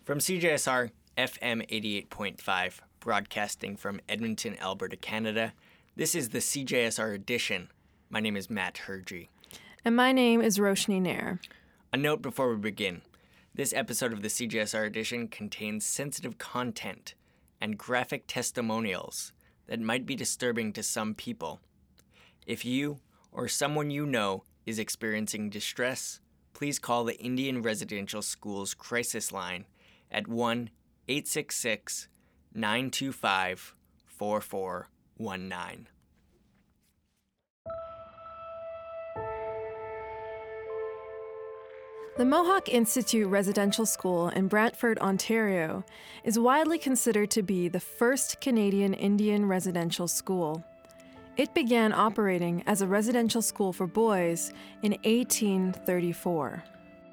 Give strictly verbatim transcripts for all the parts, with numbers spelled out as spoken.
From C J S R F M eighty-eight point five, broadcasting from Edmonton, Alberta, Canada, this is the C J S R edition. My name is Matt Hergy. And my name is Roshni Nair. A note before we begin. This episode of the C J S R edition contains sensitive content and graphic testimonials that might be disturbing to some people. If you or someone you know is experiencing distress, please call the Indian Residential Schools Crisis Line at one eight six six, nine two five, four four one nine. The Mohawk Institute Residential School in Brantford, Ontario, is widely considered to be the first Canadian Indian residential school. It began operating as a residential school for boys in eighteen thirty-four.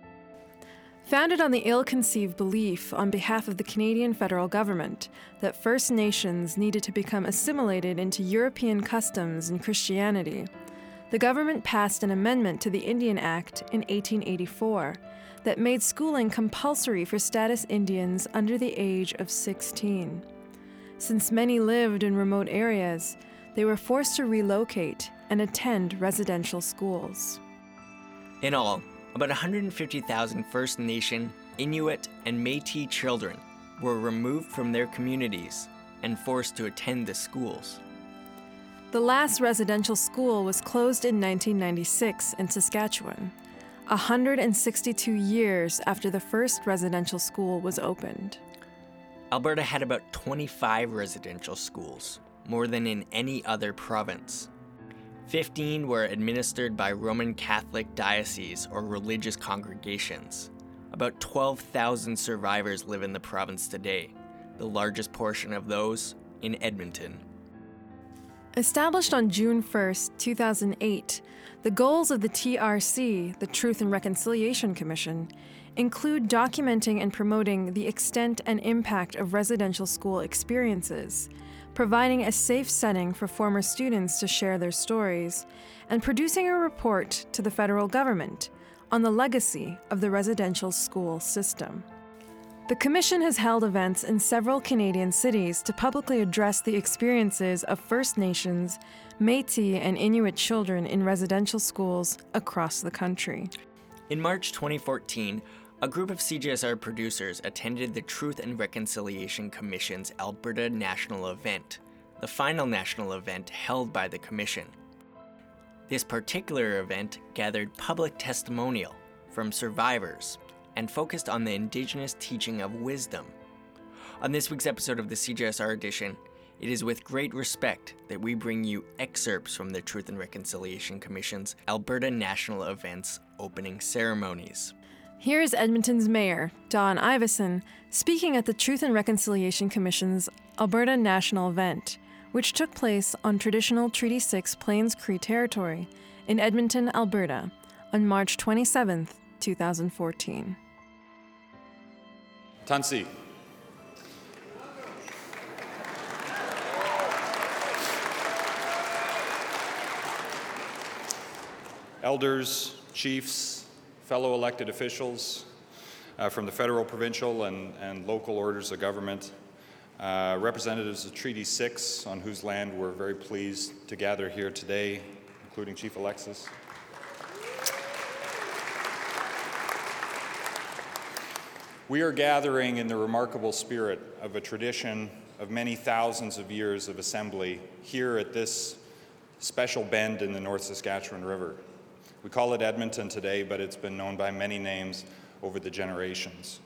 Founded on the ill-conceived belief on behalf of the Canadian federal government that First Nations needed to become assimilated into European customs and Christianity, the government passed an amendment to the Indian Act in eighteen eighty-four that made schooling compulsory for status Indians under the age of sixteen. Since many lived in remote areas, they were forced to relocate and attend residential schools. In all, about one hundred fifty thousand First Nation, Inuit, and Métis children were removed from their communities and forced to attend the schools. The last residential school was closed in nineteen ninety-six in Saskatchewan, one hundred sixty-two years after the first residential school was opened. Alberta had about twenty-five residential schools, more than in any other province. Fifteen were administered by Roman Catholic dioceses or religious congregations. About twelve thousand survivors live in the province today, the largest portion of those in Edmonton. Established on June first, two thousand eight, the goals of the T R C, the Truth and Reconciliation Commission, include documenting and promoting the extent and impact of residential school experiences, providing a safe setting for former students to share their stories, and producing a report to the federal government on the legacy of the residential school system. The Commission has held events in several Canadian cities to publicly address the experiences of First Nations, Métis, and Inuit children in residential schools across the country. In March twenty fourteen, a group of C J S R producers attended the Truth and Reconciliation Commission's Alberta National Event, the final national event held by the Commission. This particular event gathered public testimonial from survivors and focused on the Indigenous teaching of wisdom. On this week's episode of the C J S R edition, it is with great respect that we bring you excerpts from the Truth and Reconciliation Commission's Alberta National Event's opening ceremonies. Here is Edmonton's Mayor, Dawn Iveson, speaking at the Truth and Reconciliation Commission's Alberta National Event, which took place on traditional Treaty six Plains Cree territory in Edmonton, Alberta, on March twenty-seventh, twenty fourteen. Tansi. Elders, chiefs, fellow elected officials uh, from the federal, provincial, and, and local orders of government, uh, representatives of Treaty six, on whose land we're very pleased to gather here today, including Chief Alexis. We are gathering in the remarkable spirit of a tradition of many thousands of years of assembly here at this special bend in the North Saskatchewan River. We call it Edmonton today, but it's been known by many names over the generations.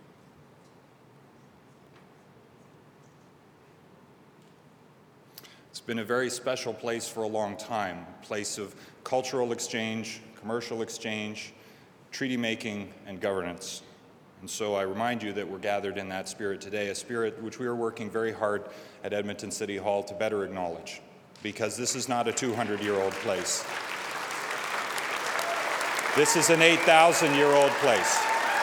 It's been a very special place for a long time, a place of cultural exchange, commercial exchange, treaty making, and governance. And so I remind you that we're gathered in that spirit today, a spirit which we are working very hard at Edmonton City Hall to better acknowledge, because this is not a two hundred year old place. This is an eight thousand year old place.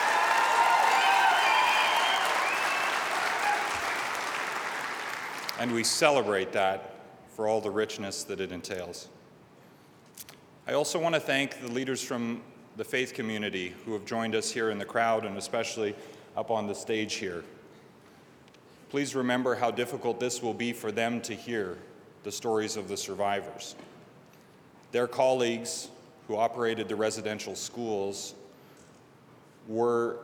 And we celebrate that for all the richness that it entails. I also want to thank the leaders from the faith community who have joined us here in the crowd, and especially up on the stage here. Please remember how difficult this will be for them to hear the stories of the survivors. Their colleagues who operated the residential schools were,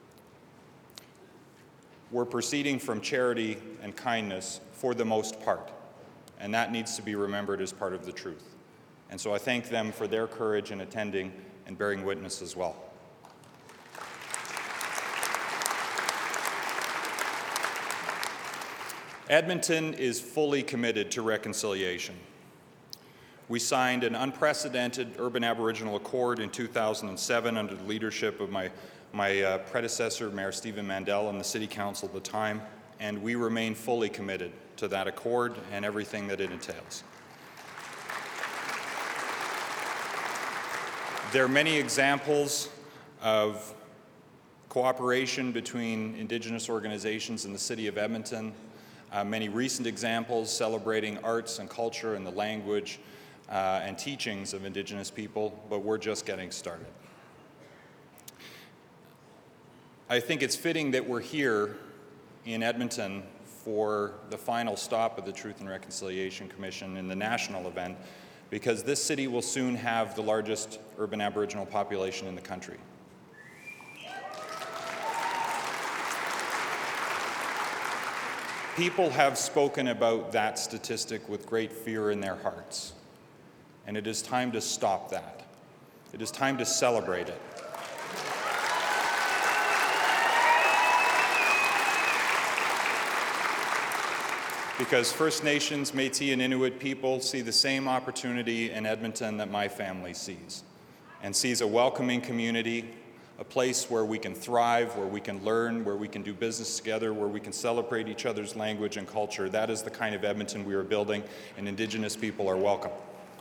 were proceeding from charity and kindness for the most part, and that needs to be remembered as part of the truth. And so I thank them for their courage in attending and bearing witness as well. Edmonton is fully committed to reconciliation. We signed an unprecedented Urban Aboriginal Accord in two thousand seven under the leadership of my, my uh, predecessor, Mayor Stephen Mandel, and the City Council at the time, and we remain fully committed to that accord and everything that it entails. There are many examples of cooperation between Indigenous organizations in the City of Edmonton. Uh, many recent examples celebrating arts and culture and the language uh, and teachings of Indigenous people, but we're just getting started. I think it's fitting that we're here in Edmonton for the final stop of the Truth and Reconciliation Commission in the national event, because this city will soon have the largest urban Aboriginal population in the country. People have spoken about that statistic with great fear in their hearts, and it is time to stop that. It is time to celebrate it. Because First Nations, Métis, and Inuit people see the same opportunity in Edmonton that my family sees, and sees a welcoming community, a place where we can thrive, where we can learn, where we can do business together, where we can celebrate each other's language and culture. That is the kind of Edmonton we are building, and Indigenous people are welcome.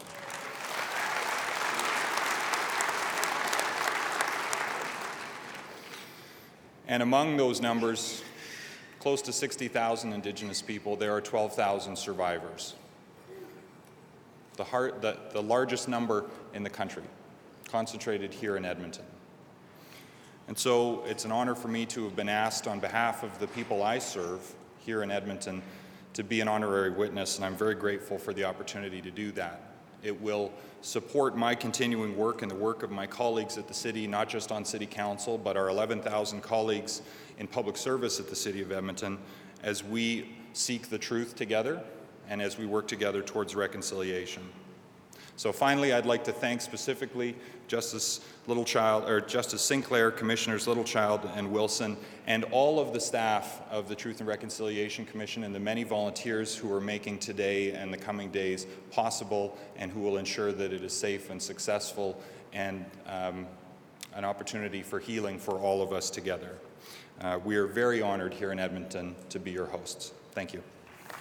And among those numbers, close to sixty thousand Indigenous people, there are twelve thousand survivors. The, heart, the, the largest number in the country, concentrated here in Edmonton. And so it's an honor for me to have been asked on behalf of the people I serve here in Edmonton to be an honorary witness, and I'm very grateful for the opportunity to do that. It will support my continuing work and the work of my colleagues at the city, not just on City Council, but our eleven thousand colleagues in public service at the City of Edmonton as we seek the truth together and as we work together towards reconciliation. So finally, I'd like to thank specifically Justice Littlechild, or Justice Sinclair, Commissioners Littlechild and Wilson, and all of the staff of the Truth and Reconciliation Commission and the many volunteers who are making today and the coming days possible and who will ensure that it is safe and successful and um, an opportunity for healing for all of us together. Uh, we are very honored here in Edmonton to be your hosts. Thank you.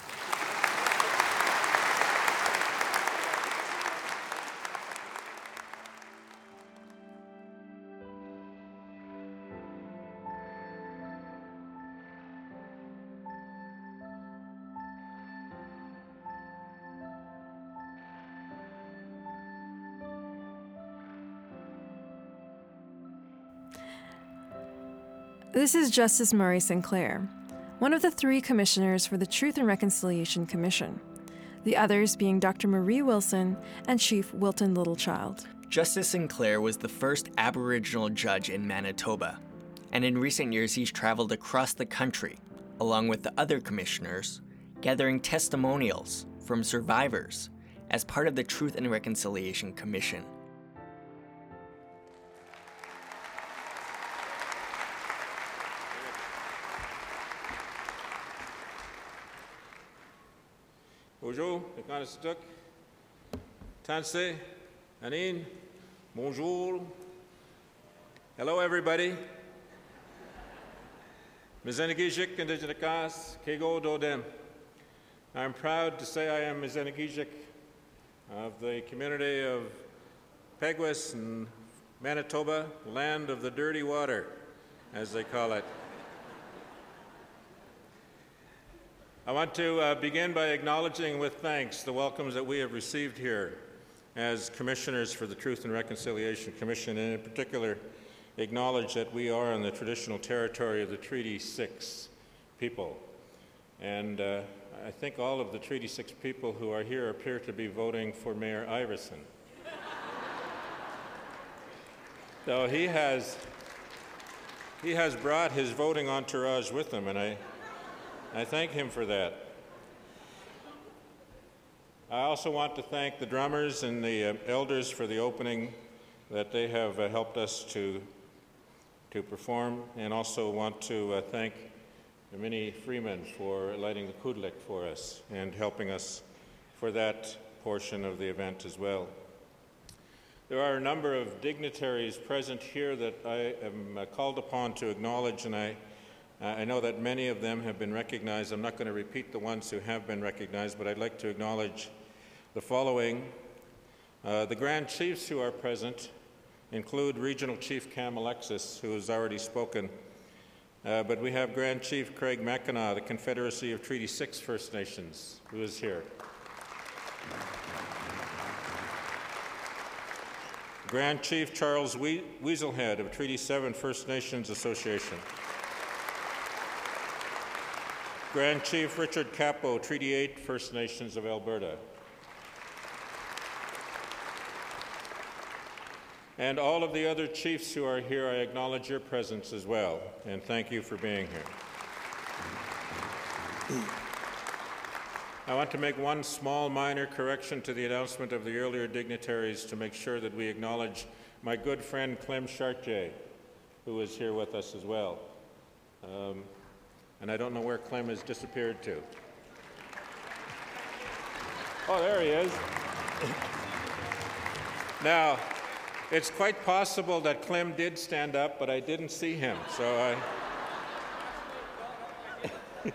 This is Justice Murray Sinclair, one of the three commissioners for the Truth and Reconciliation Commission, the others being Doctor Marie Wilson and Chief Wilton Littlechild. Justice Sinclair was the first Aboriginal judge in Manitoba, and in recent years he's traveled across the country, along with the other commissioners, gathering testimonials from survivors as part of the Truth and Reconciliation Commission. Bonjour, Stuk, Tanse, Anin, bonjour. Hello, everybody. Mizenegijik Indigenakas, Kego Dodem. I'm proud to say I am Mizenegijik of the community of Peguis and Manitoba, land of the dirty water, as they call it. I want to uh, begin by acknowledging with thanks the welcomes that we have received here as commissioners for the Truth and Reconciliation Commission, and in particular acknowledge that we are on the traditional territory of the Treaty Six people. And uh, I think all of the Treaty Six people who are here appear to be voting for Mayor Iveson. So he has, he has brought his voting entourage with him, and I, I thank him for that. I also want to thank the drummers and the uh, elders for the opening that they have uh, helped us to, to perform, and also want to uh, thank Minnie Freeman for lighting the kudlik for us and helping us for that portion of the event as well. There are a number of dignitaries present here that I am uh, called upon to acknowledge, and I, uh, I know that many of them have been recognized. I'm not going to repeat the ones who have been recognized, but I'd like to acknowledge the following. Uh, the Grand Chiefs who are present include Regional Chief Cam Alexis, who has already spoken, uh, but we have Grand Chief Craig Mackinac, the Confederacy of Treaty Six First Nations, who is here. Grand Chief Charles we Weaselhead of Treaty Seven First Nations Association. Grand Chief Richard Capo, Treaty Eight First Nations of Alberta. And all of the other chiefs who are here, I acknowledge your presence as well, and thank you for being here. I want to make one small minor correction to the announcement of the earlier dignitaries to make sure that we acknowledge my good friend Clem Chartier, who is here with us as well. Um, and I don't know where Clem has disappeared to. Oh, there he is. Now, it's quite possible that Clem did stand up, but I didn't see him, so I...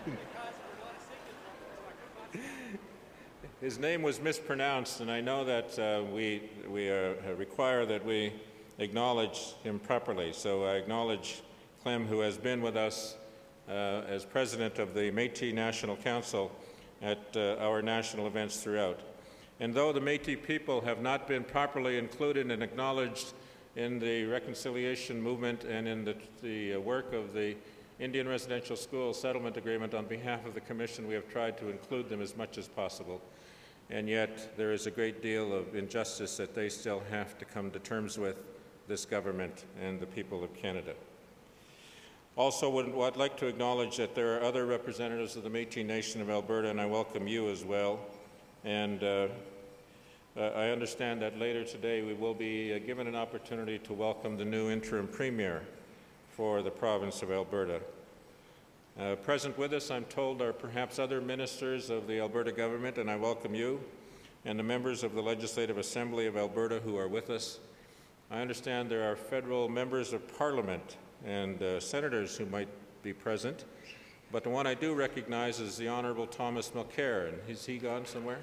His name was mispronounced, and I know that uh, we, we uh, require that we acknowledge him properly. So I acknowledge Clem, who has been with us uh, as president of the Métis National Council at uh, our national events throughout. And though the Métis people have not been properly included and acknowledged in the reconciliation movement and in the, the work of the Indian Residential School Settlement Agreement, on behalf of the Commission, we have tried to include them as much as possible. And yet there is a great deal of injustice that they still have to come to terms with, this government and the people of Canada. Also, would, I'd like to acknowledge that there are other representatives of the Métis Nation of Alberta, and I welcome you as well. And uh, uh, I understand that later today we will be uh, given an opportunity to welcome the new interim premier for the province of Alberta. Uh, present with us, I'm told, are perhaps other ministers of the Alberta government, and I welcome you, and the members of the Legislative Assembly of Alberta who are with us. I understand there are federal members of parliament and uh, senators who might be present, but the one I do recognize is the Honourable Thomas Mulcair, and is he gone somewhere?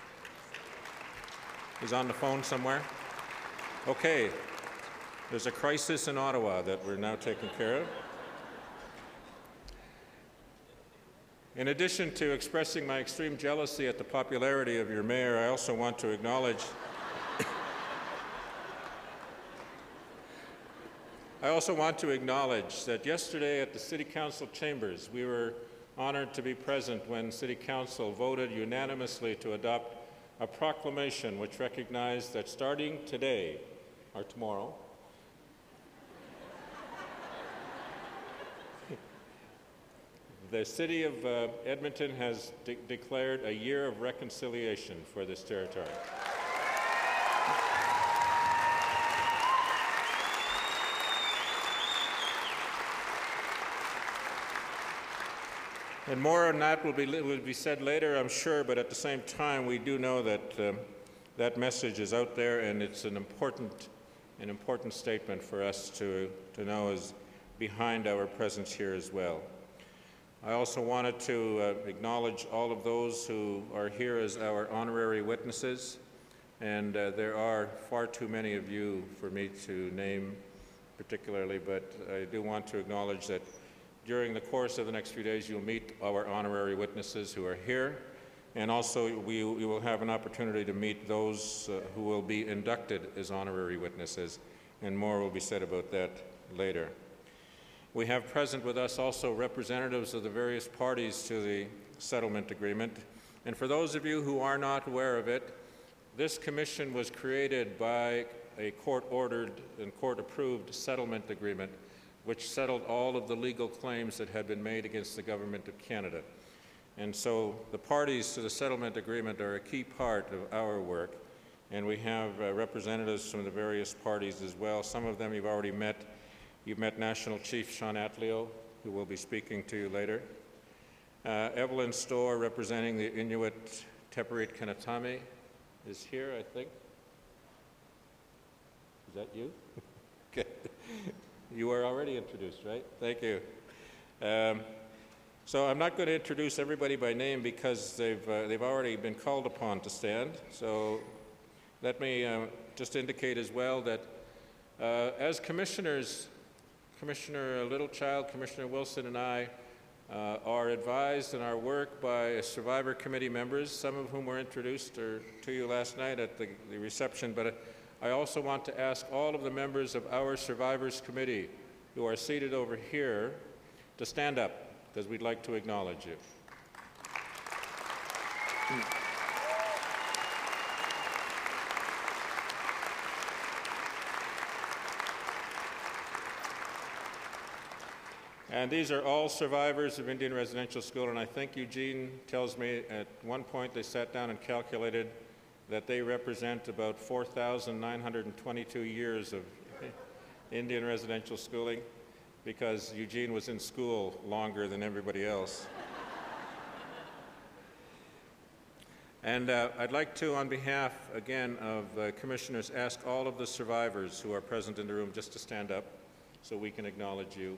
He's on the phone somewhere? Okay. There's a crisis in Ottawa that we're now taking care of. In addition to expressing my extreme jealousy at the popularity of your mayor, I also want to acknowledge I also want to acknowledge that yesterday at the City Council chambers, we were honored to be present when City Council voted unanimously to adopt a proclamation which recognized that starting today, or tomorrow, the City of uh, Edmonton has de declared a year of reconciliation for this territory. And more on that will be, will be said later, I'm sure, but at the same time, we do know that um, that message is out there, and it's an important, an important statement for us to, to know is behind our presence here as well. I also wanted to uh, acknowledge all of those who are here as our honorary witnesses, and uh, there are far too many of you for me to name particularly, but I do want to acknowledge that during the course of the next few days, you'll meet our honorary witnesses who are here, and also we, we will have an opportunity to meet those uh, who will be inducted as honorary witnesses, and more will be said about that later. We have present with us also representatives of the various parties to the settlement agreement. And for those of you who are not aware of it, this commission was created by a court-ordered and court-approved settlement agreement which settled all of the legal claims that had been made against the Government of Canada. And so the parties to the settlement agreement are a key part of our work, and we have uh, representatives from the various parties as well. Some of them you've already met. You've met National Chief Sean Atleo, who will be speaking to you later. Uh, Evelyn Storr, representing the Inuit Teperit Kanatami, is here, I think. Is that you? Okay. You were already introduced, right? Thank you. Um, so I'm not going to introduce everybody by name because they've, uh, they've already been called upon to stand. So let me uh, just indicate as well that uh, as commissioners, Commissioner Littlechild, Commissioner Wilson, and I uh, are advised in our work by Survivor Committee members, some of whom were introduced or, to you last night at the, the reception, but uh, I also want to ask all of the members of our Survivors Committee who are seated over here to stand up, because we'd like to acknowledge you. And these are all survivors of Indian Residential School, and I think Eugene tells me at one point they sat down and calculated that they represent about four thousand nine hundred twenty-two years of Indian residential schooling, because Eugene was in school longer than everybody else. And uh, I'd like to, on behalf, again, of the commissioners, ask all of the survivors who are present in the room just to stand up so we can acknowledge you.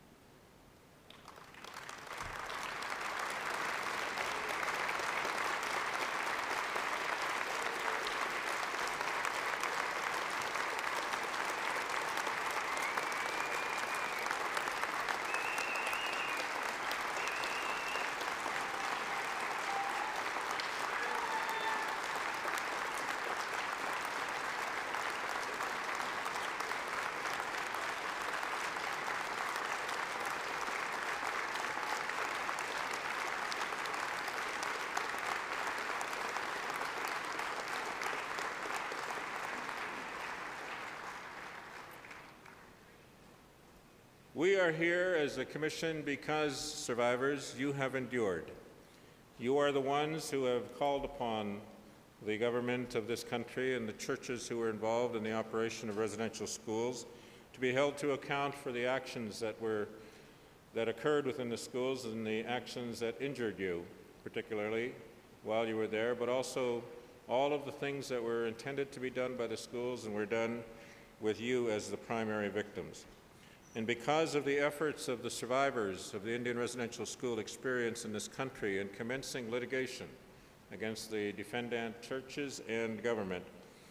We are here as a commission because, survivors, you have endured. You are the ones who have called upon the government of this country and the churches who were involved in the operation of residential schools to be held to account for the actions that were that occurred within the schools and the actions that injured you, particularly while you were there, but also all of the things that were intended to be done by the schools and were done with you as the primary victims. And because of the efforts of the survivors of the Indian residential school experience in this country in commencing litigation against the defendant churches and government,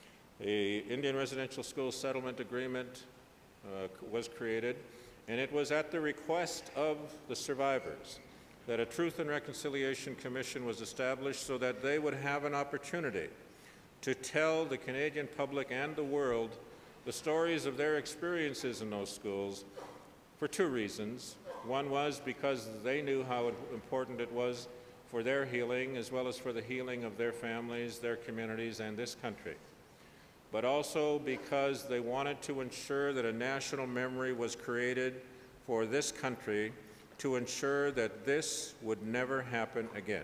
the Indian residential school settlement agreement uh, was created, and it was at the request of the survivors that a Truth and Reconciliation Commission was established so that they would have an opportunity to tell the Canadian public and the world the stories of their experiences in those schools for two reasons. One was because they knew how important it was for their healing as well as for the healing of their families, their communities, and this country. But also because they wanted to ensure that a national memory was created for this country to ensure that this would never happen again.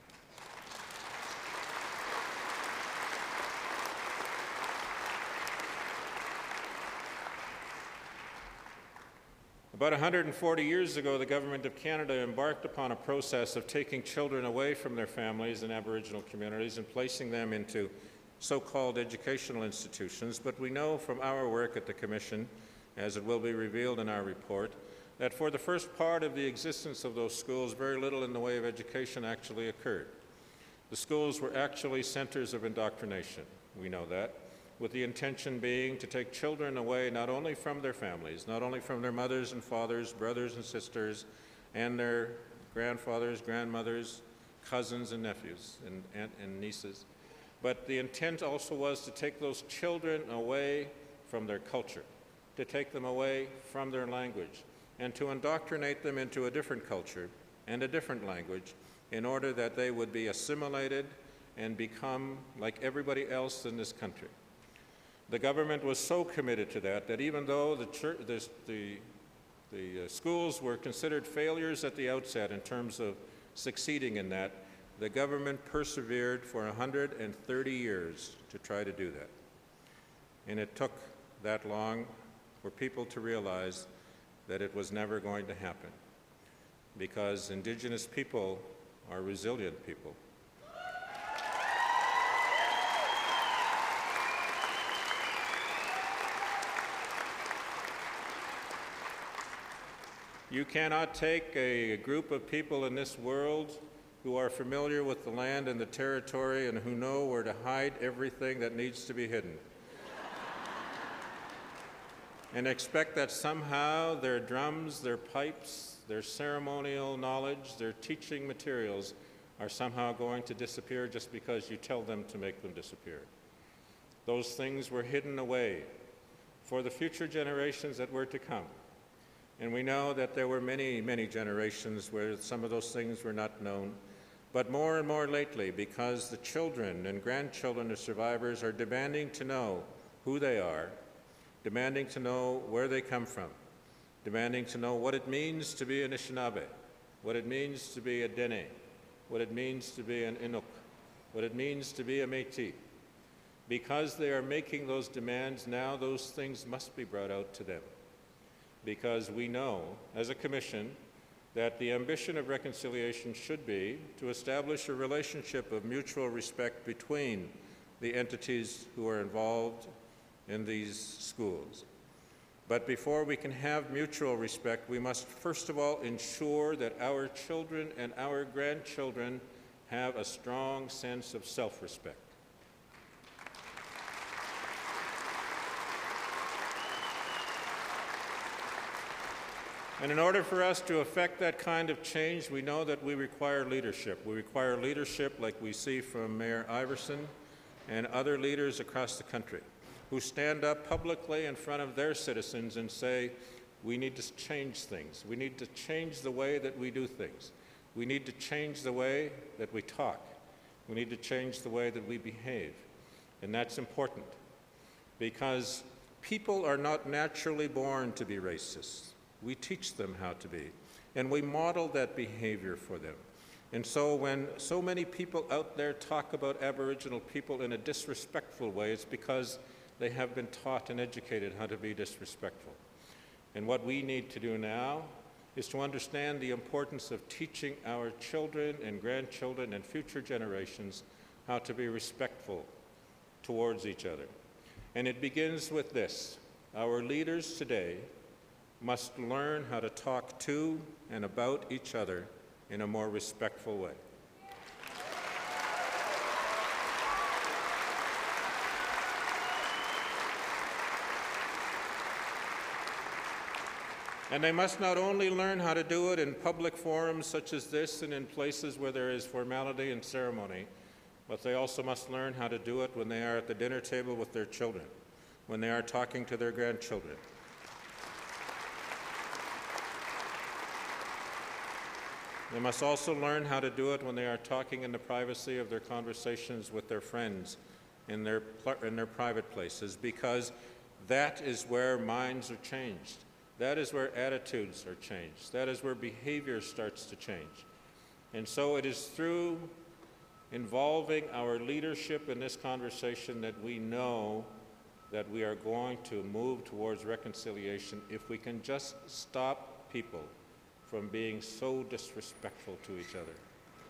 About one hundred forty years ago, the Government of Canada embarked upon a process of taking children away from their families in Aboriginal communities and placing them into so-called educational institutions. But we know from our work at the Commission, as it will be revealed in our report, that for the first part of the existence of those schools, very little in the way of education actually occurred. The schools were actually centers of indoctrination, we know that, with the intention being to take children away not only from their families, not only from their mothers and fathers, brothers and sisters, and their grandfathers, grandmothers, cousins and nephews and, and, and nieces, but the intent also was to take those children away from their culture, to take them away from their language and to indoctrinate them into a different culture and a different language in order that they would be assimilated and become like everybody else in this country. The government was so committed to that that even though the, church, the, the, the uh, schools were considered failures at the outset in terms of succeeding in that, the government persevered for one hundred thirty years to try to do that. And it took that long for people to realize that it was never going to happen, because Indigenous people are resilient people. You cannot take a group of people in this world who are familiar with the land and the territory and who know where to hide everything that needs to be hidden and expect that somehow their drums, their pipes, their ceremonial knowledge, their teaching materials are somehow going to disappear just because you tell them to make them disappear. Those things were hidden away for the future generations that were to come. And we know that there were many, many generations where some of those things were not known. But more and more lately, because the children and grandchildren of survivors are demanding to know who they are, demanding to know where they come from, demanding to know what it means to be an Anishinaabe, what it means to be a Dene, what it means to be an Inuk, what it means to be a Métis. Because they are making those demands now, those things must be brought out to them. Because we know, as a commission, that the ambition of reconciliation should be to establish a relationship of mutual respect between the entities who are involved in these schools. But before we can have mutual respect, we must first of all ensure that our children and our grandchildren have a strong sense of self-respect. And in order for us to effect that kind of change, we know that we require leadership. We require leadership like we see from Mayor Iverson and other leaders across the country who stand up publicly in front of their citizens and say, we need to change things. We need to change the way that we do things. We need to change the way that we talk. We need to change the way that we behave. And that's important because people are not naturally born to be racist. We teach them how to be, and we model that behavior for them. And so when so many people out there talk about Aboriginal people in a disrespectful way, it's because they have been taught and educated how to be disrespectful. And what we need to do now is to understand the importance of teaching our children and grandchildren and future generations how to be respectful towards each other. And it begins with this. Our leaders today must learn how to talk to and about each other in a more respectful way. And they must not only learn how to do it in public forums such as this and in places where there is formality and ceremony, but they also must learn how to do it when they are at the dinner table with their children, when they are talking to their grandchildren. They must also learn how to do it when they are talking in the privacy of their conversations with their friends in their, in their private places, because that is where minds are changed. That is where attitudes are changed. That is where behavior starts to change. And so it is through involving our leadership in this conversation that we know that we are going to move towards reconciliation if we can just stop people from being so disrespectful to each other.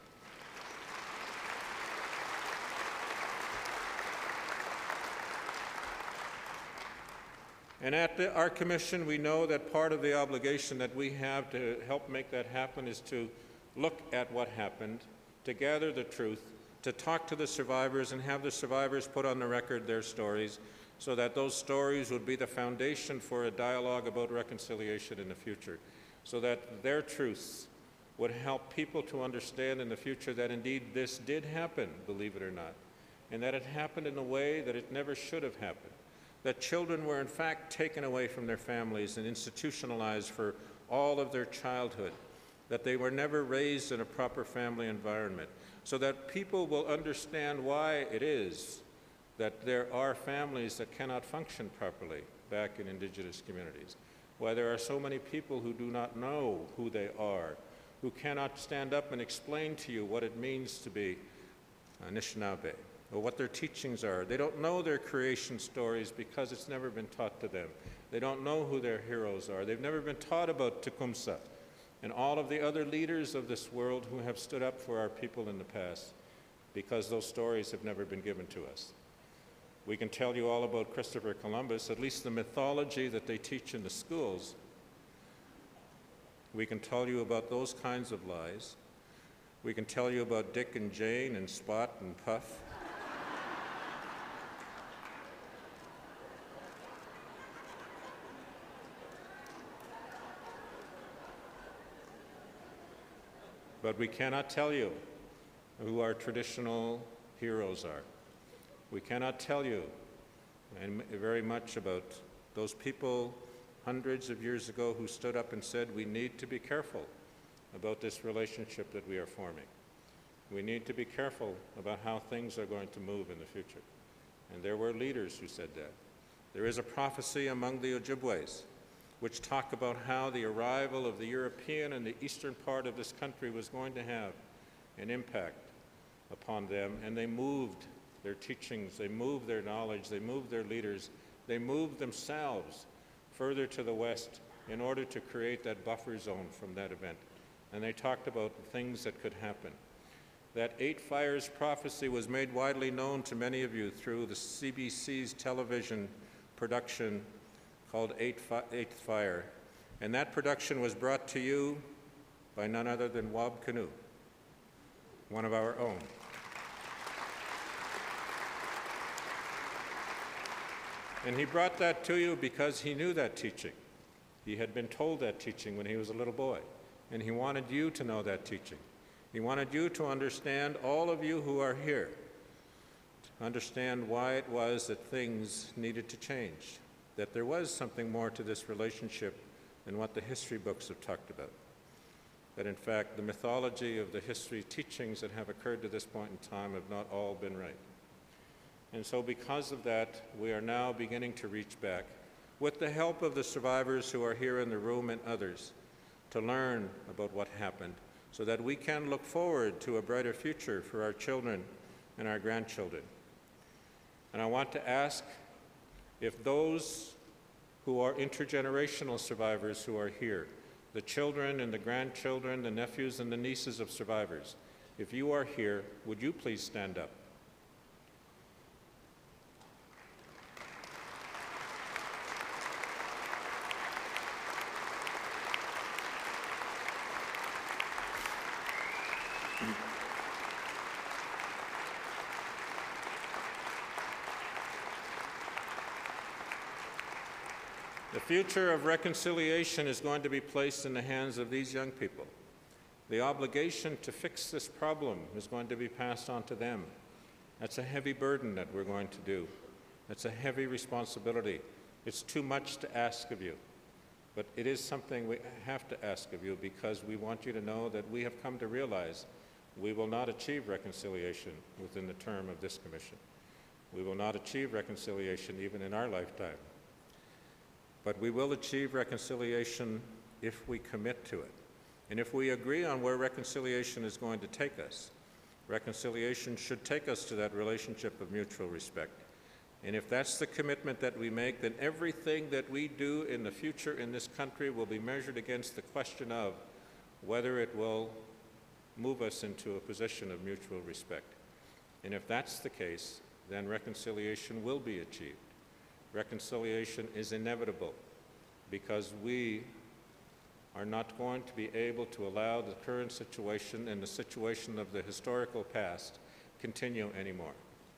And at the, our commission, we know that part of the obligation that we have to help make that happen is to look at what happened, to gather the truth, to talk to the survivors and have the survivors put on the record their stories so that those stories would be the foundation for a dialogue about reconciliation in the future, so that their truths would help people to understand in the future that indeed this did happen, believe it or not, and that it happened in a way that it never should have happened, that children were in fact taken away from their families and institutionalized for all of their childhood, that they were never raised in a proper family environment, so that people will understand why it is that there are families that cannot function properly back in Indigenous communities, why there are so many people who do not know who they are, who cannot stand up and explain to you what it means to be Anishinaabe, or what their teachings are. They don't know their creation stories because it's never been taught to them. They don't know who their heroes are. They've never been taught about Tecumseh and all of the other leaders of this world who have stood up for our people in the past, because those stories have never been given to us. We can tell you all about Christopher Columbus, at least the mythology that they teach in the schools. We can tell you about those kinds of lies. We can tell you about Dick and Jane and Spot and Puff. But we cannot tell you who our traditional heroes are. We cannot tell you and very much about those people hundreds of years ago who stood up and said, we need to be careful about this relationship that we are forming. We need to be careful about how things are going to move in the future. And there were leaders who said that. There is a prophecy among the Ojibways which talk about how the arrival of the European in the eastern part of this country was going to have an impact upon them, and they moved their teachings, they moved their knowledge, they moved their leaders, they moved themselves further to the west in order to create that buffer zone from that event. And they talked about the things that could happen. That Eight Fires prophecy was made widely known to many of you through the C B C's television production called Eight Fi- Eighth Fire. And that production was brought to you by none other than Wab Kinew, one of our own. And he brought that to you because he knew that teaching. He had been told that teaching when he was a little boy, and he wanted you to know that teaching. He wanted you to understand, all of you who are here, to understand why it was that things needed to change, that there was something more to this relationship than what the history books have talked about. That in fact, the mythology of the history teachings that have occurred to this point in time have not all been right. And so because of that, we are now beginning to reach back, with the help of the survivors who are here in the room and others, to learn about what happened, so that we can look forward to a brighter future for our children and our grandchildren. And I want to ask if those who are intergenerational survivors who are here, the children and the grandchildren, the nephews and the nieces of survivors, if you are here, would you please stand up? The future of reconciliation is going to be placed in the hands of these young people. The obligation to fix this problem is going to be passed on to them. That's a heavy burden that we're going to do. That's a heavy responsibility. It's too much to ask of you, but it is something we have to ask of you, because we want you to know that we have come to realize we will not achieve reconciliation within the term of this commission. We will not achieve reconciliation even in our lifetime. But we will achieve reconciliation if we commit to it. And if we agree on where reconciliation is going to take us, reconciliation should take us to that relationship of mutual respect. And if that's the commitment that we make, then everything that we do in the future in this country will be measured against the question of whether it will move us into a position of mutual respect. And if that's the case, then reconciliation will be achieved. Reconciliation is inevitable, because we are not going to be able to allow the current situation and the situation of the historical past continue anymore.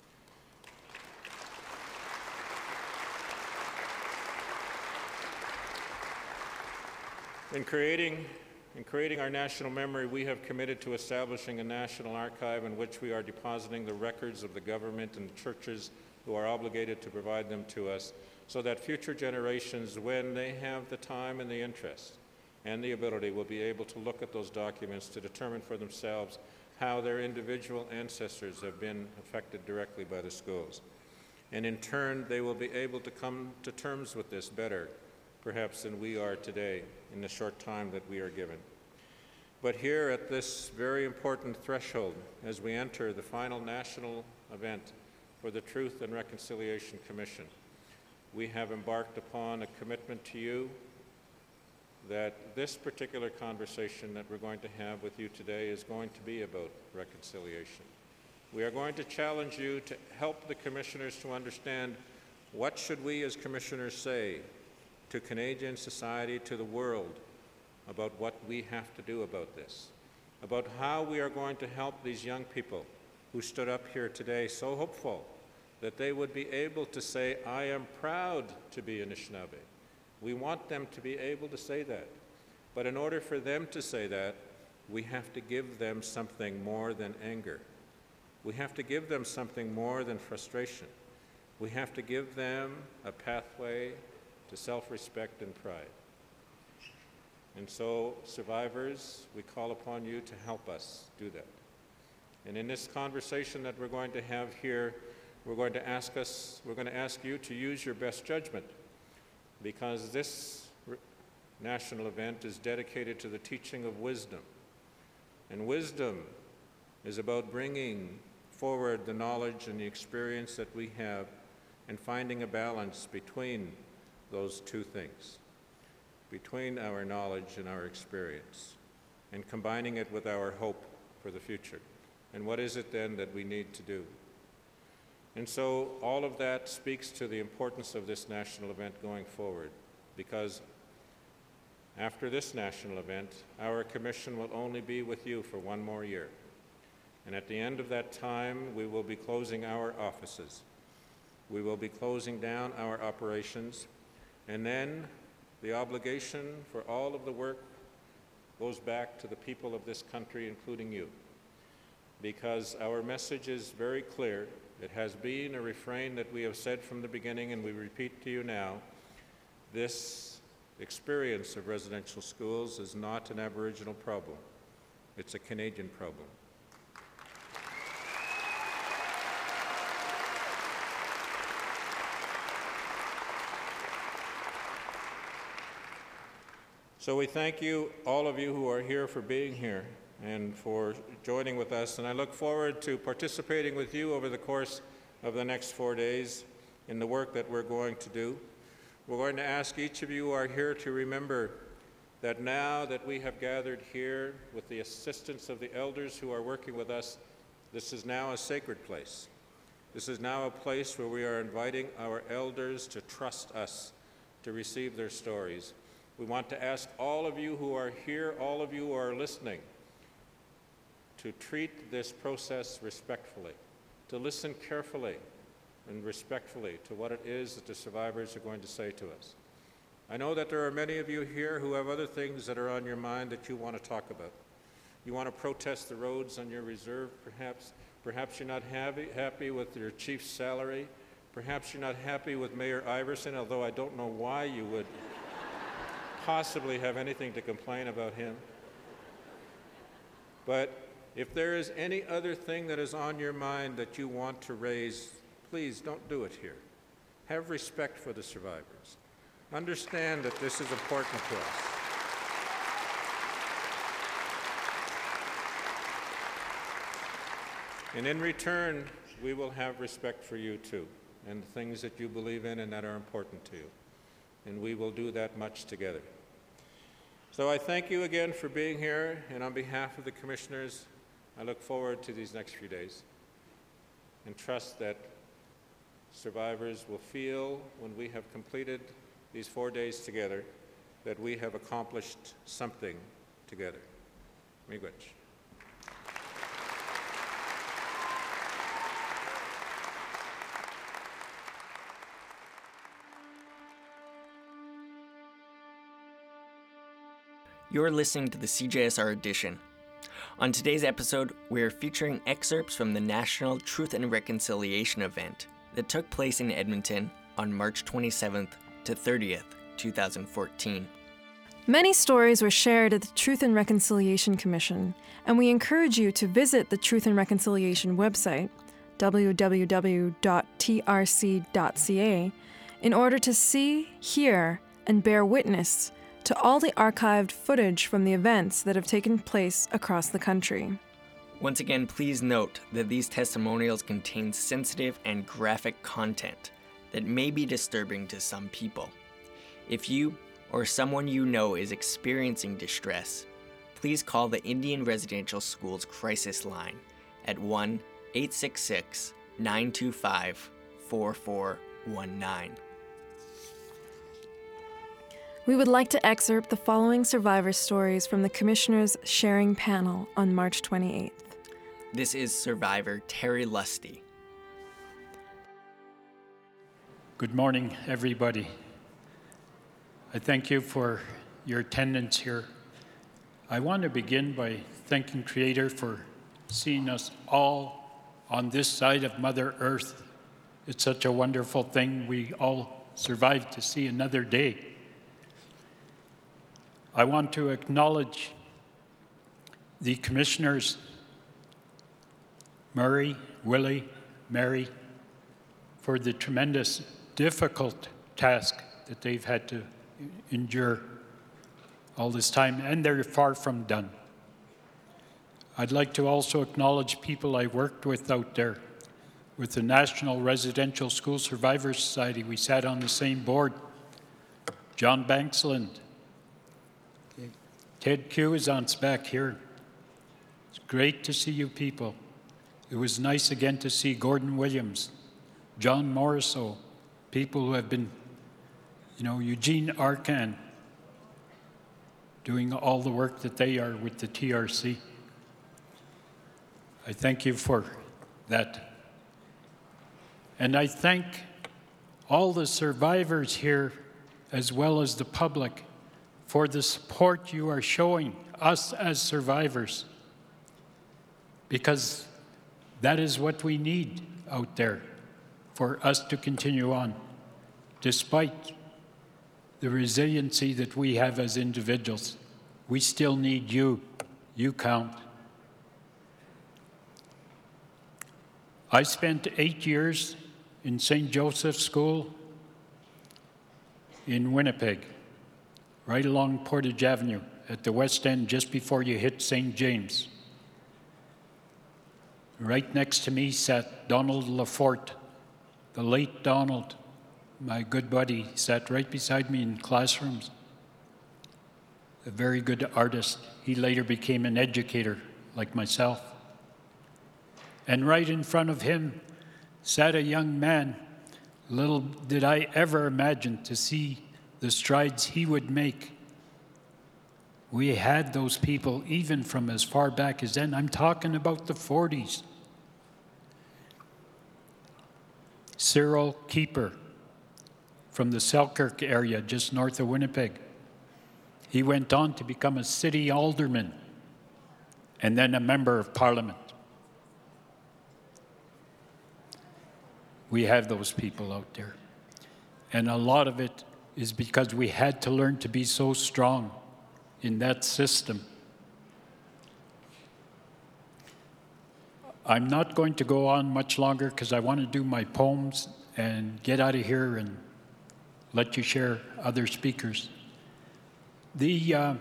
In creating, in creating our national memory, we have committed to establishing a national archive in which we are depositing the records of the government and churches who are obligated to provide them to us, so that future generations, when they have the time and the interest and the ability, will be able to look at those documents to determine for themselves how their individual ancestors have been affected directly by the schools. And in turn, they will be able to come to terms with this better, perhaps, than we are today in the short time that we are given. But here at this very important threshold, as we enter the final national event for the Truth and Reconciliation Commission, we have embarked upon a commitment to you that this particular conversation that we're going to have with you today is going to be about reconciliation. We are going to challenge you to help the commissioners to understand what should we as commissioners say to Canadian society, to the world, about what we have to do about this, about how we are going to help these young people who stood up here today so hopeful that they would be able to say, I am proud to be Anishinaabe. We want them to be able to say that. But in order for them to say that, we have to give them something more than anger. We have to give them something more than frustration. We have to give them a pathway to self-respect and pride. And so, survivors, we call upon you to help us do that. And in this conversation that we're going to have here, we're going to ask us, we're going to ask you to use your best judgment, because this national event is dedicated to the teaching of wisdom. And wisdom is about bringing forward the knowledge and the experience that we have and finding a balance between those two things, between our knowledge and our experience, and combining it with our hope for the future. And what is it then that we need to do? And so all of that speaks to the importance of this national event going forward, because after this national event, our commission will only be with you for one more year. And at the end of that time, we will be closing our offices. We will be closing down our operations, and then the obligation for all of the work goes back to the people of this country, including you, because our message is very clear. It has been a refrain that we have said from the beginning, and we repeat to you now. This experience of residential schools is not an Aboriginal problem. It's a Canadian problem. So we thank you, all of you who are here, for being here and for joining with us. And I look forward to participating with you over the course of the next four days in the work that we're going to do. We're going to ask each of you who are here to remember that now that we have gathered here with the assistance of the elders who are working with us, this is now a sacred place. This is now a place where we are inviting our elders to trust us, to receive their stories. We want to ask all of you who are here, all of you who are listening, to treat this process respectfully, to listen carefully and respectfully to what it is that the survivors are going to say to us. I know that there are many of you here who have other things that are on your mind that you want to talk about. You want to protest the roads on your reserve, perhaps. Perhaps you're not happy, happy with your chief's salary. Perhaps you're not happy with Mayor Iverson, although I don't know why you would possibly have anything to complain about him. But if there is any other thing that is on your mind that you want to raise, please don't do it here. Have respect for the survivors. Understand that this is important to us. And in return, we will have respect for you too, and the things that you believe in and that are important to you. And we will do that much together. So I thank you again for being here, and on behalf of the commissioners, I look forward to these next few days and trust that survivors will feel, when we have completed these four days together, that we have accomplished something together. Miigwech. You're listening to the C J S R edition. On today's episode, we are featuring excerpts from the National Truth and Reconciliation event, that took place in Edmonton on March twenty-seventh to thirtieth, two thousand fourteen. Many stories were shared at the Truth and Reconciliation Commission, and we encourage you to visit the Truth and Reconciliation website, w w w dot t r c dot c a, in order to see, hear, and bear witness to all the archived footage from the events that have taken place across the country. Once again, please note that these testimonials contain sensitive and graphic content that may be disturbing to some people. If you or someone you know is experiencing distress, please call the Indian Residential Schools Crisis Line at one eight six six, nine two five, four four one nine. We would like to excerpt the following survivor stories from the Commissioner's Sharing Panel on March twenty-eighth. This is survivor Terry Lusty. Good morning, everybody. I thank you for your attendance here. I want to begin by thanking Creator for seeing us all on this side of Mother Earth. It's such a wonderful thing. We all survived to see another day. I want to acknowledge the commissioners, Murray, Willie, Mary, for the tremendous, difficult task that they've had to endure all this time, and they're far from done. I'd like to also acknowledge people I worked with out there. With the National Residential School Survivors Society, we sat on the same board. John Banksland, Ted Cuisant's back here. It's great to see you people. It was nice again to see Gordon Williams, John Morriso, people who have been, you know, Eugene Arcan, doing all the work that they are with the T R C. I thank you for that. And I thank all the survivors here, as well as the public, for the support you are showing us as survivors, because that is what we need out there for us to continue on, despite the resiliency that we have as individuals. We still need you. You count. I spent eight years in Saint Joseph's School in Winnipeg, right along Portage Avenue at the west end, just before you hit Saint James. Right next to me sat Donald Laforte, the late Donald, my good buddy, sat right beside me in classrooms. A very good artist. He later became an educator like myself. And right in front of him sat a young man. Little did I ever imagine to see the strides he would make. We had those people even from as far back as then. I'm talking about the forties. Cyril Keeper from the Selkirk area, just north of Winnipeg. He went on to become a city alderman and then a member of parliament. We have those people out there. And a lot of it is because we had to learn to be so strong in that system. I'm not going to go on much longer because I want to do my poems and get out of here and let you share other speakers. The, uh,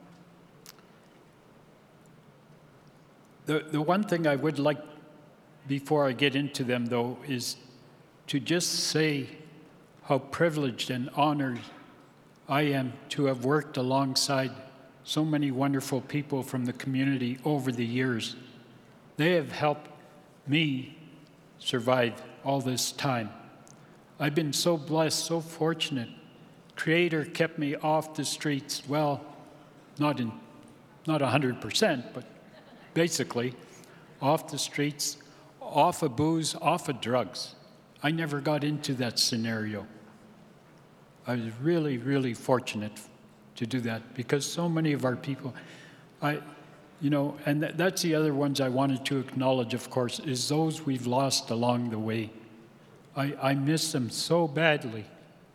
the, the one thing I would like, before I get into them though, is to just say how privileged and honored I am to have worked alongside so many wonderful people from the community over the years. They have helped me survive all this time. I've been so blessed, so fortunate. Creator kept me off the streets, well, not in, not one hundred percent, but basically off the streets, off of booze, off of drugs. I never got into that scenario. I was really, really fortunate to do that because so many of our people, I, you know, and th- that's the other ones I wanted to acknowledge, of course, is those we've lost along the way. I, I miss them so badly.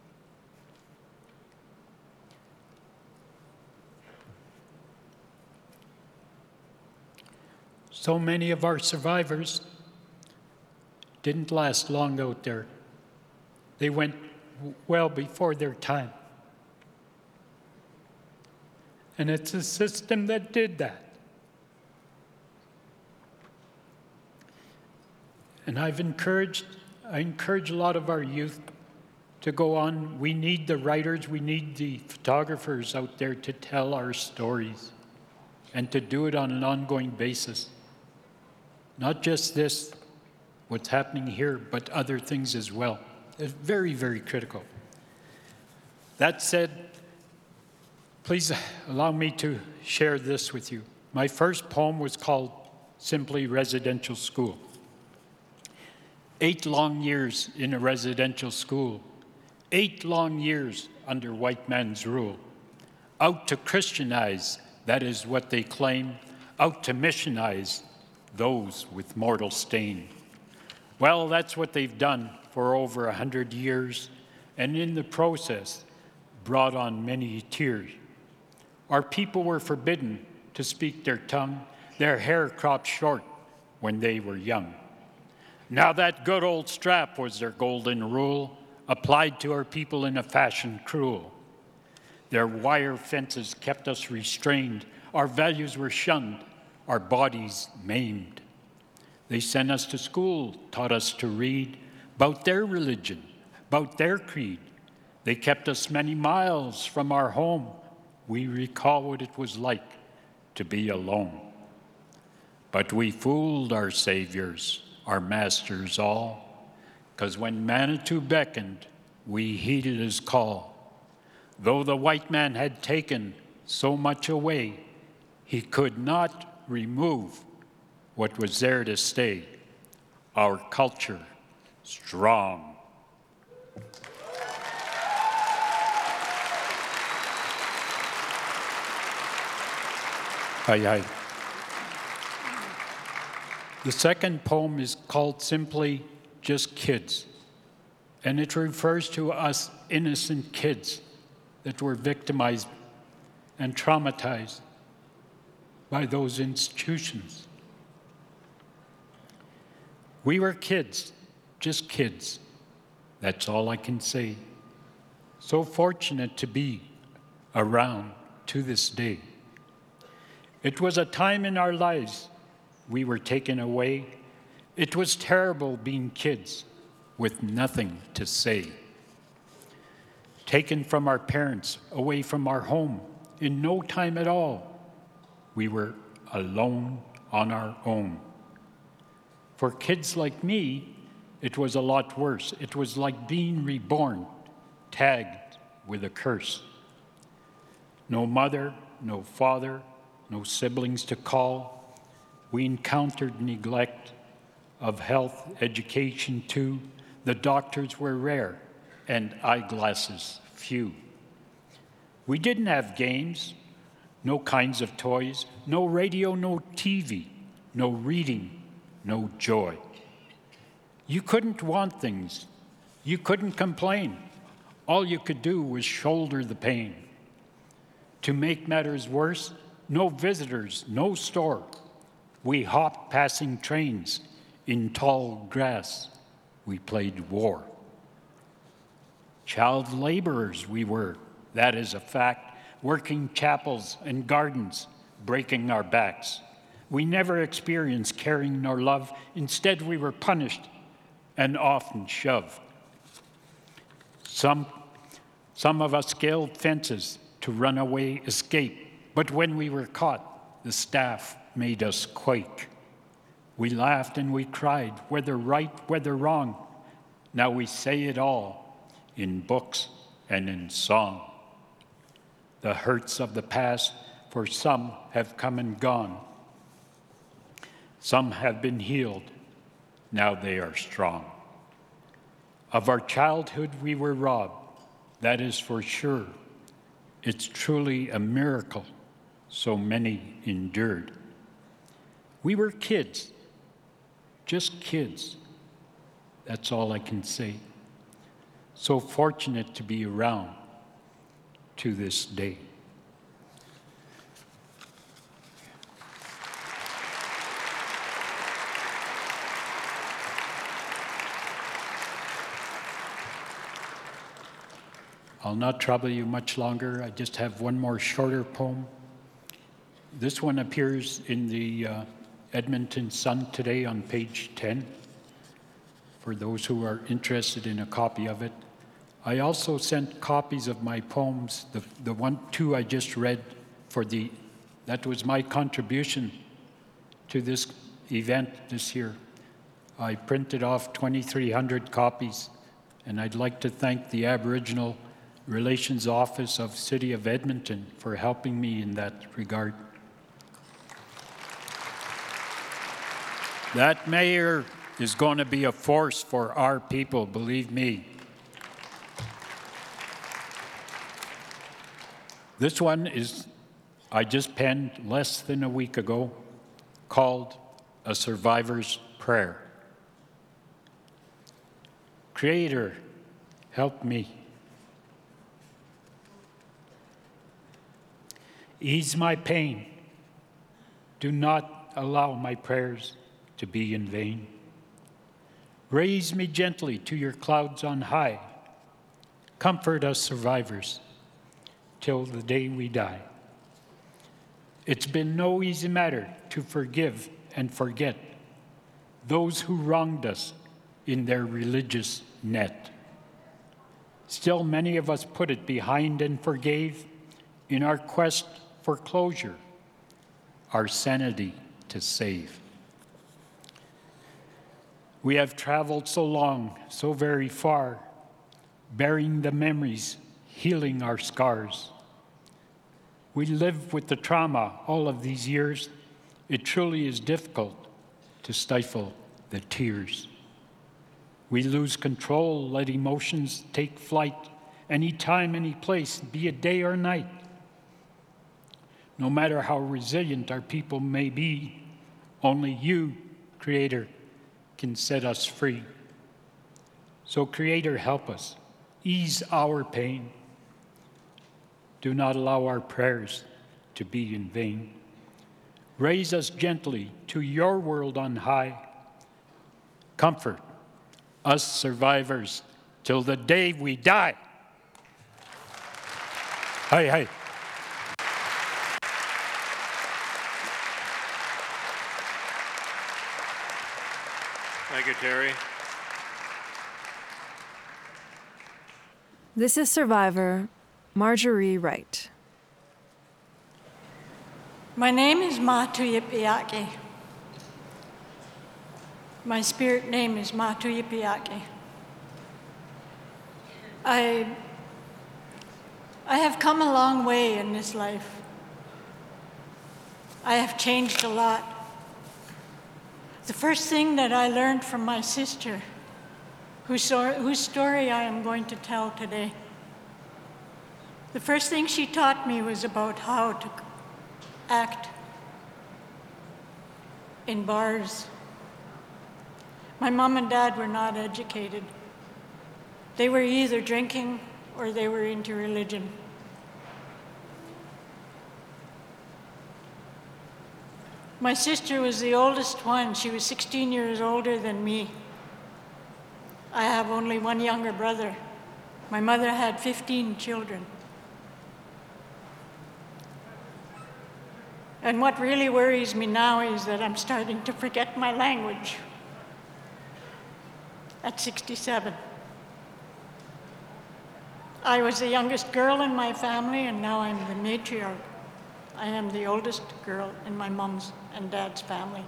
So many of our survivors didn't last long out there. They went well before their time. And it's a system that did that. And I've encouraged, I encourage a lot of our youth to go on. We need the writers, we need the photographers out there to tell our stories and to do it on an ongoing basis. Not just this, what's happening here, but other things as well. It's very, very critical. That said, please allow me to share this with you. My first poem was called simply Residential School. Eight long years in a residential school, eight long years under white man's rule. Out to Christianize, that is what they claim, out to missionize those with mortal stain. Well, that's what they've done for over a hundred years, and in the process, brought on many tears. Our people were forbidden to speak their tongue, their hair cropped short when they were young. Now that good old strap was their golden rule, applied to our people in a fashion cruel. Their wire fences kept us restrained, our values were shunned, our bodies maimed. They sent us to school, taught us to read about their religion, about their creed. They kept us many miles from our home. We recall what it was like to be alone. But we fooled our saviors, our masters all, 'cause when Manitou beckoned, we heeded his call. Though the white man had taken so much away, he could not remove what was there to stay, our culture strong. Aye, aye. The second poem is called simply Just Kids, and it refers to us innocent kids that were victimized and traumatized by those institutions. We were kids, just kids. That's all I can say. So fortunate to be around to this day. It was a time in our lives we were taken away. It was terrible being kids with nothing to say. Taken from our parents, away from our home, in no time at all. We were alone on our own. For kids like me, it was a lot worse. It was like being reborn, tagged with a curse. No mother, no father, no siblings to call. We encountered neglect of health, education too. The doctors were rare and eyeglasses few. We didn't have games, no kinds of toys, no radio, no T V, no reading, no joy. You couldn't want things. You couldn't complain. All you could do was shoulder the pain. To make matters worse, no visitors, no store. We hopped passing trains. In tall grass, we played war. Child laborers we were, that is a fact. Working chapels and gardens, breaking our backs. We never experienced caring nor love. Instead, we were punished and often shoved. Some, some of us scaled fences to run away, escape. But when we were caught, the staff made us quake. We laughed and we cried, whether right, whether wrong. Now we say it all in books and in song. The hurts of the past for some have come and gone. Some have been healed, now they are strong. Of our childhood we were robbed, that is for sure. It's truly a miracle so many endured. We were kids, just kids. That's all I can say. So fortunate to be around to this day. I'll not trouble you much longer. I just have one more shorter poem. This one appears in the uh, Edmonton Sun today on page ten, for those who are interested in a copy of it. I also sent copies of my poems, the, the one, two I just read, for the, that was my contribution to this event this year. I printed off twenty-three hundred copies, and I'd like to thank the Aboriginal Relations Office of City of Edmonton for helping me in that regard. That mayor is going to be a force for our people, believe me. This one is, I just penned less than a week ago, called A Survivor's Prayer. Creator, help me. Ease my pain. Do not allow my prayers to be in vain. Raise me gently to your clouds on high. Comfort us survivors till the day we die. It's been no easy matter to forgive and forget those who wronged us in their religious net. Still, many of us put it behind and forgave in our quest for closure, our sanity to save. We have traveled so long, so very far, bearing the memories, healing our scars. We live with the trauma all of these years. It truly is difficult to stifle the tears. We lose control, let emotions take flight, any time, any place, be it day or night. No matter how resilient our people may be, only you, Creator, can set us free. So, Creator, help us. Ease our pain. Do not allow our prayers to be in vain. Raise us gently to your world on high. Comfort us survivors till the day we die. Hi, hi. Thank you, Terry. This is survivor Marjorie Wright. My name is Matuyipiaki. My spirit name is Matuyipiaki. I, I have come a long way in this life. I have changed a lot. The first thing that I learned from my sister, whose, whose story I am going to tell today, the first thing she taught me was about how to act in bars. My mom and dad were not educated. They were either drinking or they were into religion. My sister was the oldest one. She was sixteen years older than me. I have only one younger brother. My mother had fifteen children. And what really worries me now is that I'm starting to forget my language at sixty-seven. I was the youngest girl in my family, and now I'm the matriarch. I am the oldest girl in my mom's and dad's family.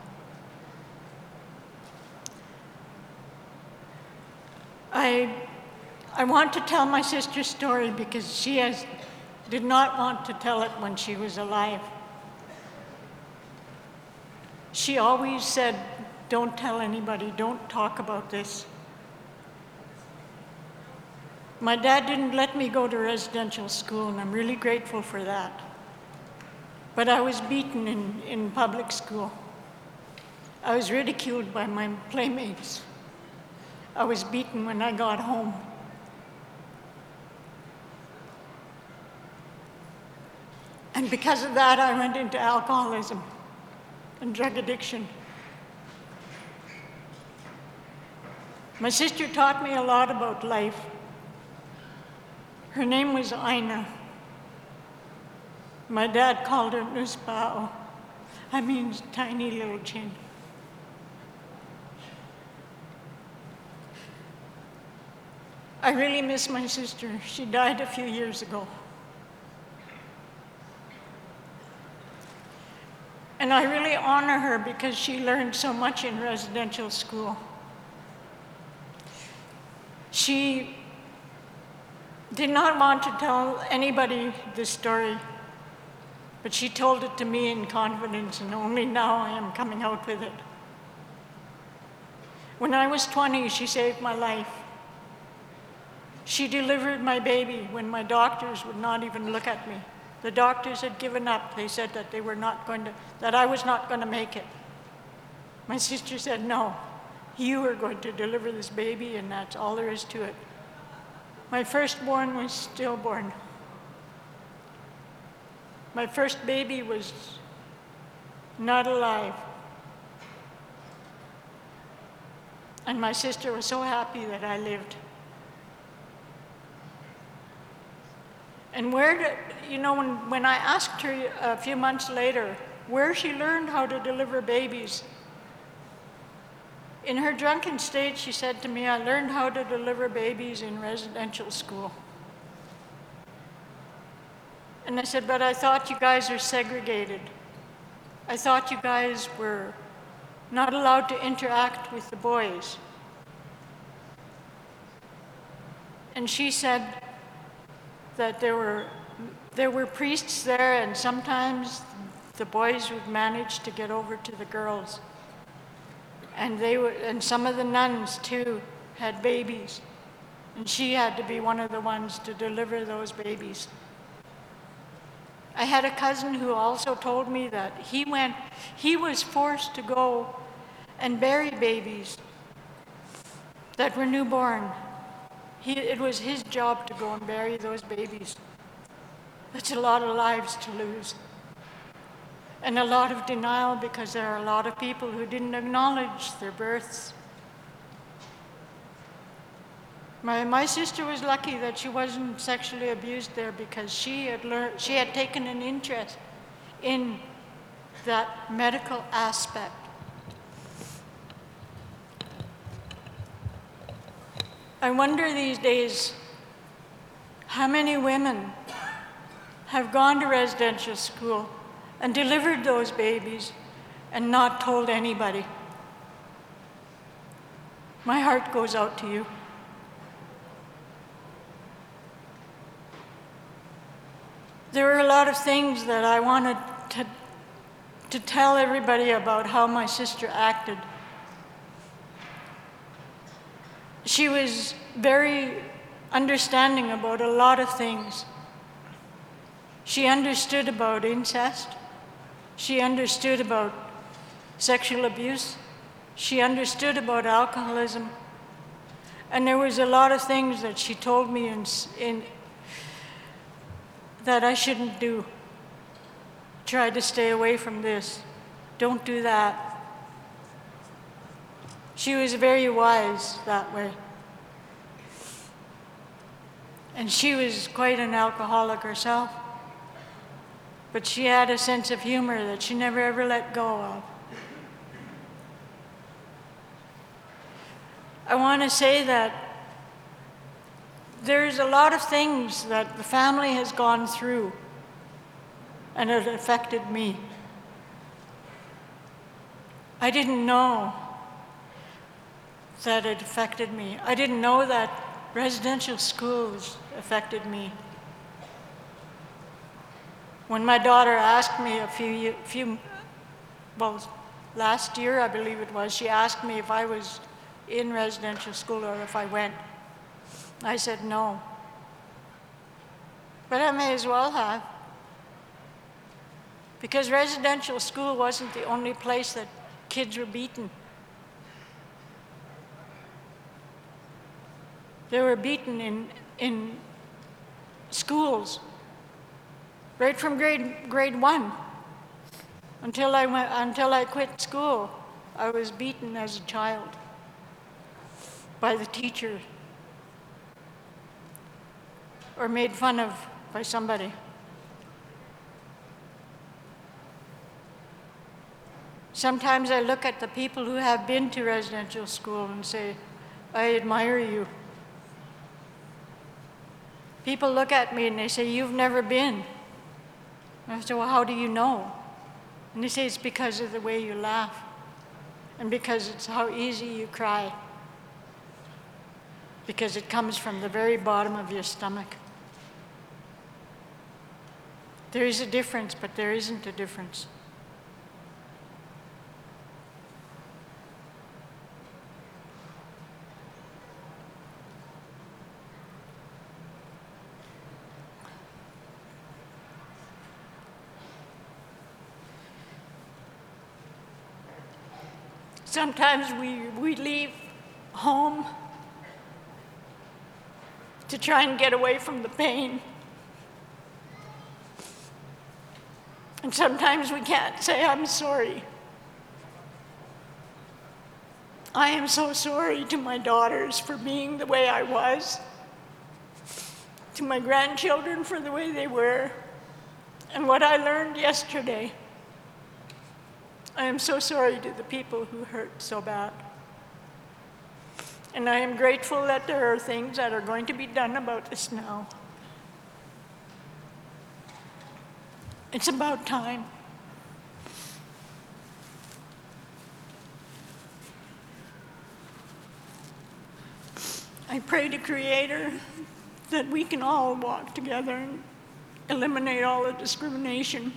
I, I want to tell my sister's story because she has, did not want to tell it when she was alive. She always said, don't tell anybody, don't talk about this. My dad didn't let me go to residential school, and I'm really grateful for that. But I was beaten in, in public school. I was ridiculed by my playmates. I was beaten when I got home. And because of that, I went into alcoholism and drug addiction. My sister taught me a lot about life. Her name was Aina. My dad called her Nuspao. I mean, tiny little chin. I really miss my sister. She died a few years ago. And I really honor her because she learned so much in residential school. She did not want to tell anybody this story, but she told it to me in confidence, and only now I am coming out with it. When I was twenty, she saved my life. She delivered my baby when my doctors would not even look at me. The doctors had given up. They said that they were not going to, that I was not going to make it. My sister said, no, you are going to deliver this baby, and that's all there is to it. My firstborn was stillborn. My first baby was not alive. And my sister was so happy that I lived. And where did, you know, when, when I asked her a few months later where she learned how to deliver babies, in her drunken state, she said to me, I learned how to deliver babies in residential school. And I said, but I thought you guys are segregated. I thought you guys were not allowed to interact with the boys. And she said that there were, there were priests there, and sometimes the boys would manage to get over to the girls. And they were, and some of the nuns too had babies, and she had to be one of the ones to deliver those babies. I had a cousin who also told me that he went, he was forced to go and bury babies that were newborn. He, it was his job to go and bury those babies. That's a lot of lives to lose. And a lot of denial, because there are a lot of people who didn't acknowledge their births. My, my sister was lucky that she wasn't sexually abused there, because she had learned, she had taken an interest in that medical aspect. I wonder these days how many women have gone to residential school and delivered those babies and not told anybody. My heart goes out to you. There were a lot of things that I wanted to, to tell everybody about how my sister acted. She was very understanding about a lot of things. She understood about incest. She understood about sexual abuse. She understood about alcoholism. And there was a lot of things that she told me in, in, that I shouldn't do. Try to stay away from this. Don't do that. She was very wise that way. And she was quite an alcoholic herself. But she had a sense of humor that she never ever let go of. I want to say that there's a lot of things that the family has gone through, and it affected me. I didn't know that it affected me. I didn't know that residential schools affected me. When my daughter asked me a few, few, well, last year I believe it was, she asked me if I was in residential school or if I went. I said no. But I may as well have. Because residential school wasn't the only place that kids were beaten. They were beaten in, in schools, right from grade, grade one. Until I, went, until I quit school, I was beaten as a child by the teacher or made fun of by somebody. Sometimes I look at the people who have been to residential school and say, I admire you. People look at me and they say, you've never been. And I say, well, how do you know? And they say, it's because of the way you laugh and because it's how easy you cry, because it comes from the very bottom of your stomach. There is a difference, but there isn't a difference. Sometimes we, we leave home to try and get away from the pain. And sometimes we can't say, I'm sorry. I am so sorry to my daughters for being the way I was, to my grandchildren for the way they were, and what I learned yesterday. I am so sorry to the people who hurt so bad. And I am grateful that there are things that are going to be done about this now. It's about time. I pray to Creator that we can all walk together and eliminate all the discrimination,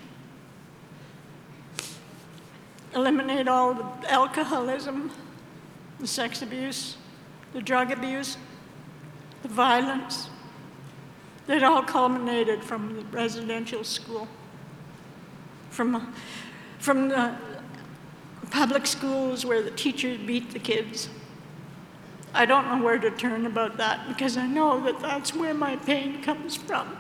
eliminate all the alcoholism, the sex abuse, the drug abuse, the violence that all culminated from the residential school, from, from the public schools where the teachers beat the kids. I don't know where to turn about that because I know that that's where my pain comes from.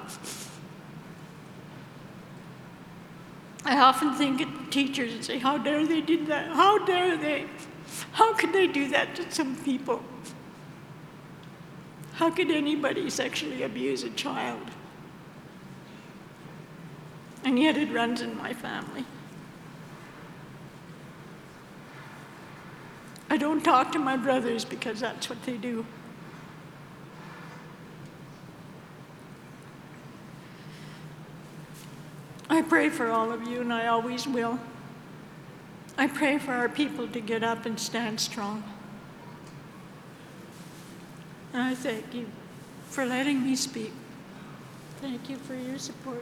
I often think of teachers and say, how dare they do that? How dare they? How could they do that to some people? How could anybody sexually abuse a child? And yet it runs in my family. I don't talk to my brothers because that's what they do. I pray for all of you, and I always will. I pray for our people to get up and stand strong. And I thank you for letting me speak. Thank you for your support.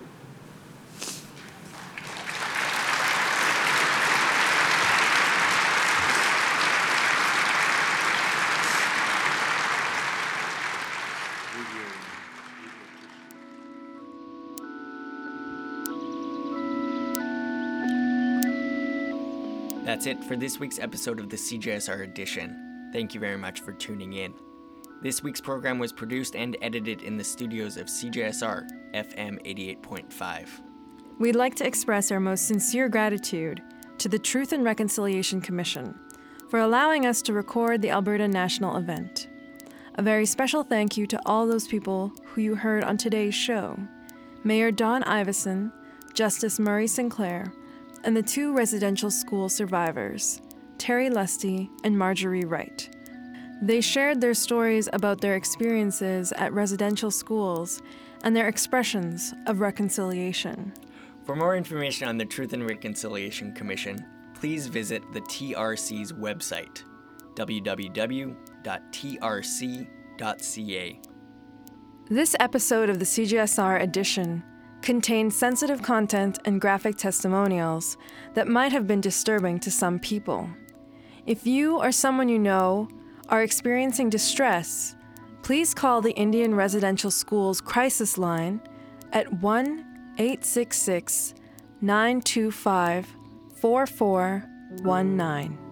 That's it for this week's episode of the C J S R Edition. Thank you very much for tuning in. This week's program was produced and edited in the studios of C J S R, F M eighty-eight point five. We'd like to express our most sincere gratitude to the Truth and Reconciliation Commission for allowing us to record the Alberta National event. A very special thank you to all those people who you heard on today's show: Mayor Don Iveson, Justice Murray Sinclair, and the two residential school survivors, Terry Lusty and Marjorie Wright. They shared their stories about their experiences at residential schools and their expressions of reconciliation. For more information on the Truth and Reconciliation Commission, please visit the T R C's website, w w w dot t r c dot c a. This episode of the C J S R Edition contained sensitive content and graphic testimonials that might have been disturbing to some people. If you or someone you know are experiencing distress, please call the Indian Residential Schools Crisis Line at one eight six six, nine two five, four four one nine.